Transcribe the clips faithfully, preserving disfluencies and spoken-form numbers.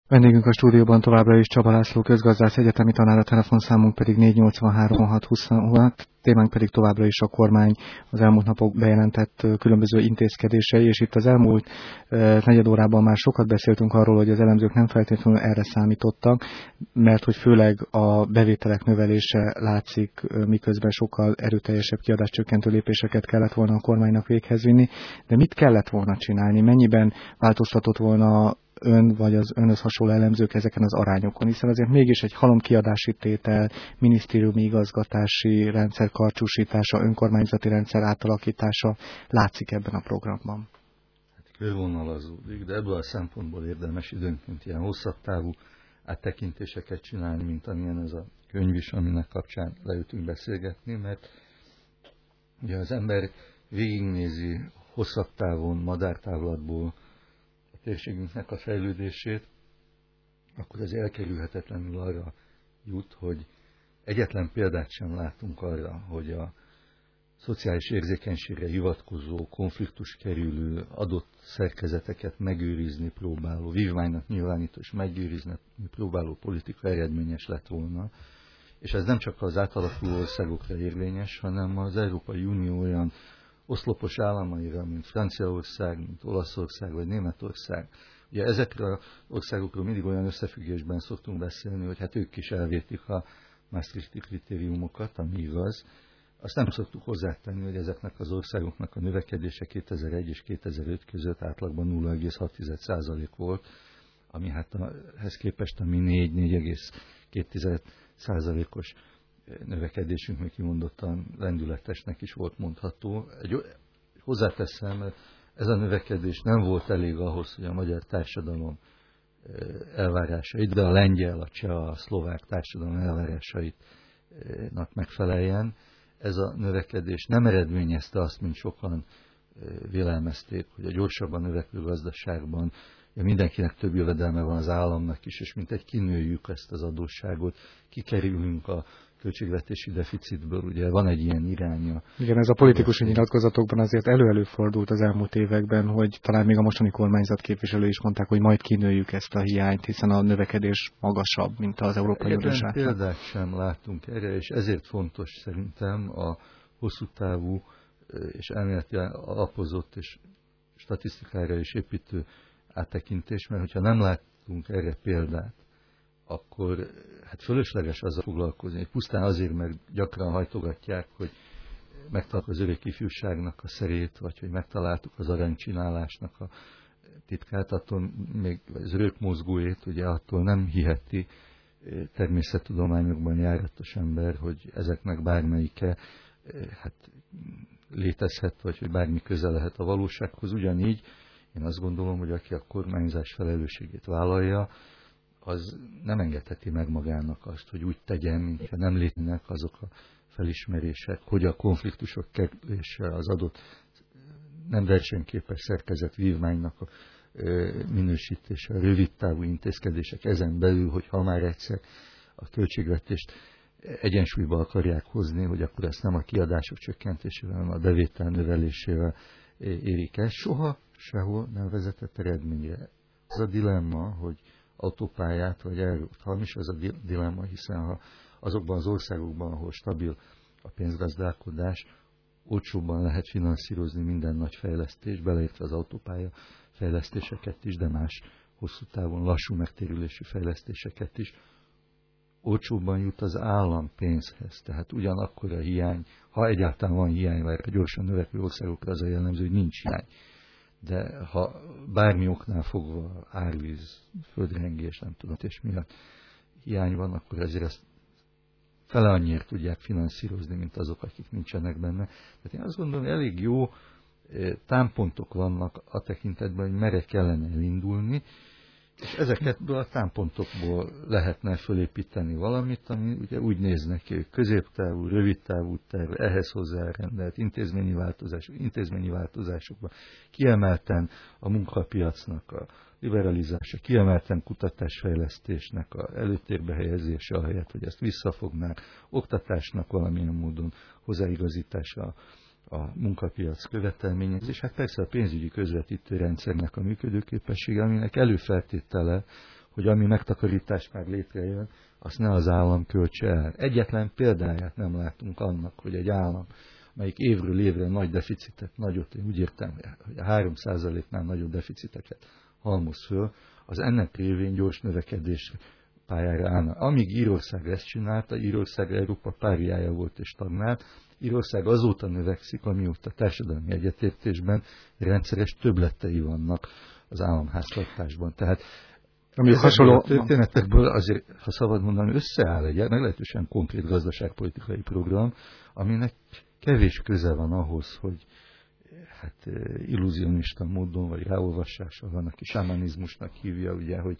Vendégünk a stúdióban továbbra is Csaba László közgazdász, egyetemi tanár, a telefonszámunk pedig négy nyolcvanhárom hat huszonhat, témánk pedig továbbra is a kormány az elmúlt napok bejelentett különböző intézkedései, és itt az elmúlt e, negyed órában már sokat beszéltünk arról, hogy az elemzők nem feltétlenül erre számítottak, mert hogy főleg a bevételek növelése látszik, miközben sokkal erőteljesebb kiadáscsökkentő lépéseket kellett volna a kormánynak véghez vinni, de mit kellett volna csinálni, mennyiben változtatott volna ön vagy az önhöz hasonló elemzők ezeken az arányokon, hiszen azért mégis egy halomkiadási tétel, minisztériumi igazgatási rendszer karcsúsítása, önkormányzati rendszer átalakítása látszik ebben a programban. Hát körvonalazódik, de ebből a szempontból érdemes időnként ilyen hosszabb távú áttekintéseket csinálni, mint amilyen ez a könyv is, aminek kapcsán leültünk beszélgetni, mert ugye az ember végignézi hosszabb távon, madártávlatból térségünknek a fejlődését, akkor az elkerülhetetlenül arra jut, hogy egyetlen példát sem látunk arra, hogy a szociális érzékenységre hivatkozó, konfliktus kerülő, adott szerkezeteket megőrizni próbáló, vívmánynak nyilvánító és megőrizni próbáló politika eredményes lett volna. És ez nem csak az átalakuló országokra érvényes, hanem az Európai Unió olyan oszlopos államaira, mint Franciaország, mint Olaszország vagy Németország. Ugye ezekre az országokról mindig olyan összefüggésben szoktunk beszélni, hogy hát ők is elvétik a Maastrichti kritériumokat, ami igaz. Azt nem szoktuk hozzátenni, hogy ezeknek az országoknak a növekedése kétezer-egy és kétezer-öt között átlagban nulla egész hat százalék volt, ami hát a, ehhez képest a mi négy-négy egész két százalékos növekedésünk még kimondottan lendületesnek is volt mondható. Egy, hozzáteszem, ez a növekedés nem volt elég ahhoz, hogy a magyar társadalom elvárásait, de a lengyel, a cseh, a szlovák társadalom elvárásainak megfeleljen. Ez a növekedés nem eredményezte azt, mint sokan vélelmezték, hogy a gyorsabban növekvő gazdaságban mindenkinek több jövedelme van, az államnak is, és mint egy kinőjük ezt az adósságot, kikerülünk a költségvetési deficitből, ugye van egy ilyen iránya. Igen, ez a politikusi nyilatkozatokban azért elő-elő fordult az elmúlt években, hogy talán még a mostani kormányzat képviselői is mondták, hogy majd kinőjük ezt a hiányt, hiszen a növekedés magasabb, mint az Európai Uniós átlag. Példát sem látunk erre, és ezért fontos szerintem a hosszú távú és elméleti alapozott és statisztikára is építő áttekintés, mert hogyha nem látunk erre példát, akkor hát fölösleges azzal foglalkozni. Pusztán azért, mert gyakran hajtogatják, hogy megtaláltuk az örök ifjúságnak a szerét, vagy hogy megtaláltuk az aranycsinálásnak a titkát, attól még az örök mozgóét, ugye attól nem hiheti természettudományokban járatos ember, hogy ezeknek bármelyike hát létezhet, vagy hogy bármi köze lehet a valósághoz. Ugyanígy én azt gondolom, hogy aki a kormányzás felelősségét vállalja, az nem engedheti meg magának azt, hogy úgy tegyen, mintha nem létnek azok a felismerések, hogy a konfliktusok kerülése az adott nem versenyképes szerkezet vívmánynak a minősítése, a rövidtávú intézkedések ezen belül, hogy ha már egyszer a költségvetést egyensúlyba akarják hozni, hogy akkor ezt nem a kiadások csökkentésével, hanem a bevétel növelésével érik el. Soha sehol nem vezetett eredményre. Az a dilemma, hogy autópályát vagy erőt hamis, ez a dilemma, hiszen ha azokban az országokban, ahol stabil a pénzgazdálkodás, olcsóbban lehet finanszírozni minden nagy fejlesztés, beleértve az autópálya fejlesztéseket is, de más hosszú távon lassú megtérülésű fejlesztéseket is, olcsóbban jut az állam pénzhez. Tehát ugyanakkor a hiány, ha egyáltalán van hiány, mert a gyorsan növekvő országokra az a jellemző, hogy nincs hiány. De ha bármi oknál fogva árvíz, földrengés, nem tudom, és miatt hiány van, akkor ezért ezt fele annyiért tudják finanszírozni, mint azok, akik nincsenek benne. Tehát én azt gondolom, hogy elég jó támpontok vannak a tekintetben, hogy merre kellene elindulni, és ezeket a támpontokból lehetne fölépíteni valamit, ami ugye úgy néznek ki, hogy középtávú, rövidtávú terv, ehhez hozzárendelt intézményi változások, intézményi változásokban kiemelten a munkapiacnak a liberalizása, kiemelten kutatásfejlesztésnek a előtérbe helyezése, ahelyett, hogy ezt visszafognák, oktatásnak valamilyen módon hozzáigazítása a munkapiac követelményez, és hát persze a pénzügyi közvetítő rendszernek a működőképessége, aminek előfeltétele, hogy ami megtakarítás már létrejön, azt ne az állam költse el. Egyetlen példáját nem látunk annak, hogy egy állam, melyik évről évre nagy deficitet, nagyot, én úgy értem, hogy a három százaléknál nagyobb deficiteket halmoz föl, az ennek révén gyors növekedés pályára állna. Amíg Írország ezt csinálta, Írország Európa páriája volt és stagnált, Írország azóta növekszik, amióta társadalmi egyetértésben rendszeres többletei vannak az államháztartásban. Tehát ami hasonló történetekből azért, ha szabad mondani, összeáll egy meglehetősen konkrét gazdaságpolitikai program, aminek kevés köze van ahhoz, hogy hát illúzionista módon, vagy ráolvasással van, aki sámanizmusnak hívja, ugye, hogy,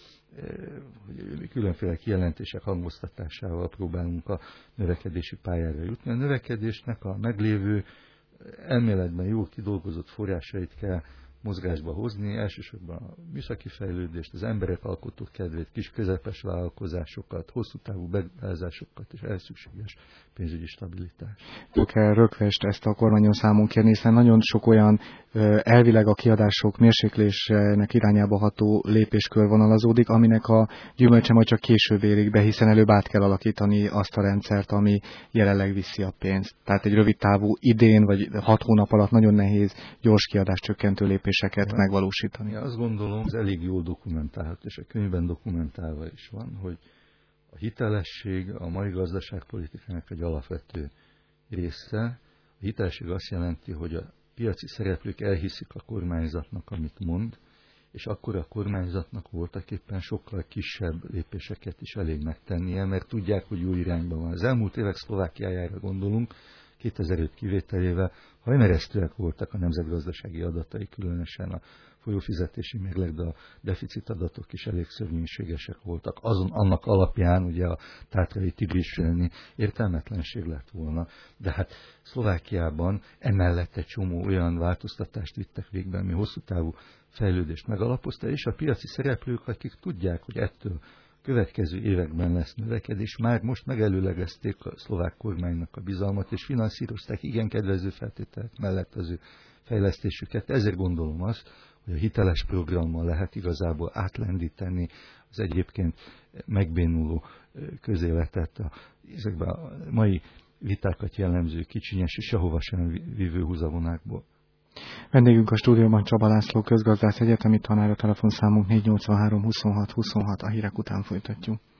hogy különféle kijelentések hangoztatásával próbálunk a növekedési pályára jutni. A növekedésnek a meglévő elméletben jól kidolgozott forrásait kell mozgásba hozni, elsősorban a műszaki fejlődést, az emberek alkotó kedvét, kis közepes vállalkozásokat, hosszú távú beruházásokat és ehhez szükséges pénzügyi stabilitást. Kell rökvest ezt a kormányon számon kérni, hiszen nagyon sok olyan elvileg a kiadások mérséklésének irányába ható lépéskör vonalazódik, aminek a gyümölcse majd csak később érik be, hiszen előbb át kell alakítani azt a rendszert, ami jelenleg viszi a pénzt. Tehát egy rövid távú idén vagy hat hónap alatt nagyon nehéz gyors kiadás csökkentő lépéseket megvalósítani. Én azt gondolom, ez elég jól dokumentálható, és a könyvben dokumentálva is van, hogy a hitelesség a mai gazdaságpolitikának egy alapvető része. A hitelesség azt jelenti, hogy a piaci szereplők elhiszik a kormányzatnak, amit mond, és akkor a kormányzatnak voltaképpen sokkal kisebb lépéseket is elég megtennie, mert tudják, hogy jó irányban van. Az elmúlt évek Szlovákiájára gondolunk, kétezer-öt kivételével hajmeresztőek voltak a nemzetgazdasági adatai, különösen a folyófizetési mérleg, de a deficit adatok is elég szörnyűségesek voltak. Azon, annak alapján ugye a tátrai tigrisölni értelmetlenség lett volna. De hát Szlovákiában emellett egy csomó olyan változtatást vittek végbe, ami hosszú távú fejlődést megalapozta, és a piaci szereplők, akik tudják, hogy ettől következő években lesz növekedés, már most megelőlegezték a szlovák kormánynak a bizalmat, és finanszírozták igen kedvező feltételek mellett az ő fejlesztésüket. Ezért gondolom azt, hogy a hiteles programmal lehet igazából átlendíteni az egyébként megbénuló közéletet, a, ezekben a mai vitákat jellemző kicsinyes és sehova sem vívő húzavonákból. Vendégünk a stúdióban Csaba László, közgazdász, egyetemi tanár, a telefonszámunk négy nyolc három huszonhat huszonhat, a hírek után folytatjuk.